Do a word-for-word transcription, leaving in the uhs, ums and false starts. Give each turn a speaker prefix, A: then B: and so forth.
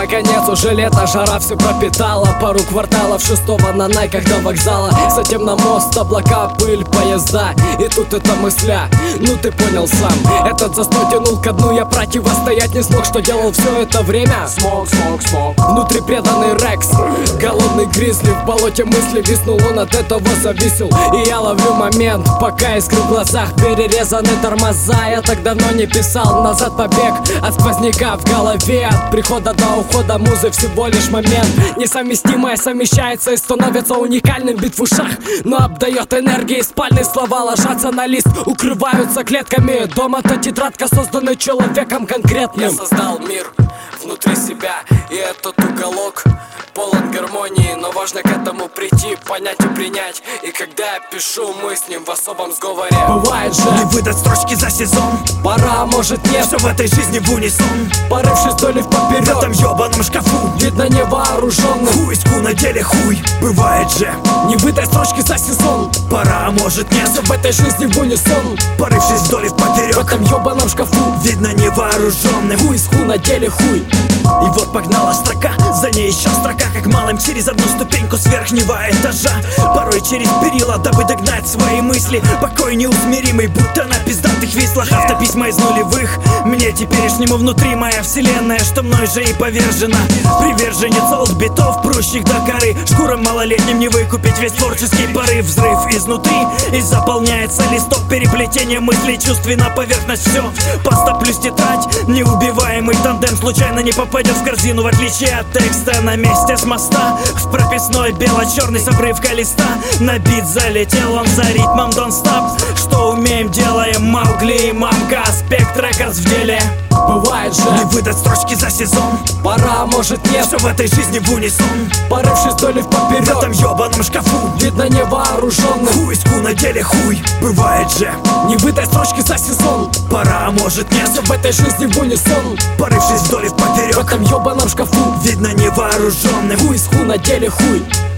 A: наконец уже лето, жара все пропитала. Пару кварталов шестого на найках до вокзала. Затем на мост, облака, пыль, поезда. И тут это мысля, ну ты понял сам. Этот застой тянул ко дну, я противостоять не смог. Что делал все это время?
B: Смог, смог, смог.
A: Внутри преданный Рекс, голодный гризли. В болоте мысли виснул, он от этого зависел. И я ловлю момент, пока искры в глазах. Перерезаны тормоза, я так давно не писал. Назад побег от сквозняка в голове. От прихода до ухода музы всего лишь момент. Несовместимое совмещается и становится уникальным. Бит в ушах, но обдает энергией. Спальные слова ложатся на лист, укрываются клетками. Дом-то тетрадка, созданный человеком конкретным. Я создал мир внутри себя, и этот уголок полон гармонии, но важно к этому прийти, понять и принять. И когда я пишу, мы с ним в особом сговоре. Бывает же
B: не выдать строчки за сезон.
A: Пора, может нет,
B: все в этой жизни в унисон.
A: Порывшись вдоль и вперед,
B: в этом ебаном шкафу
A: видно невооруженным.
B: Хуйску на деле хуй, бывает же
A: не выдай строчки за сезон.
B: Пора, может нет,
A: все в этой жизни в унисон.
B: Порывшись вдоль и вперед,
A: в этом ебаном шкафу
B: видно невооруженным.
A: Хуйску на деле хуй.
B: И вот погнала строка, за ней еще строка, как малым через одну ступеньку с верхнего этажа. Порой через перила, дабы догнать свои мысли. Покой неусмиримый, будто на пиздатых вислах. Автописьма из нулевых, мне теперешнему внутри моя вселенная, что мной же и повержена. Приверженец олд-битов, прущих до коры. Шкурам малолетним не выкупить весь творческий порыв. Взрыв изнутри, и заполняется листок. Переплетение мыслей, чувствий на поверхность все. Паста плюс тетрадь, неубиваемый тандем случайно не попадет в корзину. В отличие от текста на месте с моста, в прописной бело-черный с обрывка листа. На бит залетел он за ритмом Don't Stop. Что умеем, делаем, Маугли и мамка. Аспект Рекордс в деле.
A: Бывает же
B: не выдать строчки за сезон.
A: Пора, может нет,
B: все в этой жизни в унисон.
A: Порывшись вдоль и вперед,
B: в этом ебаном шкафу
A: видно невооруженным.
B: Хуйску на деле хуй, бывает же
A: не выдай строчки за сезон.
B: Пора, может нет,
A: все в этой жизни в унисон.
B: Порывшись вдоль и вперед,
A: в этом ебаном шкафу
B: видно невооруженным.
A: Хуйску на деле хуй.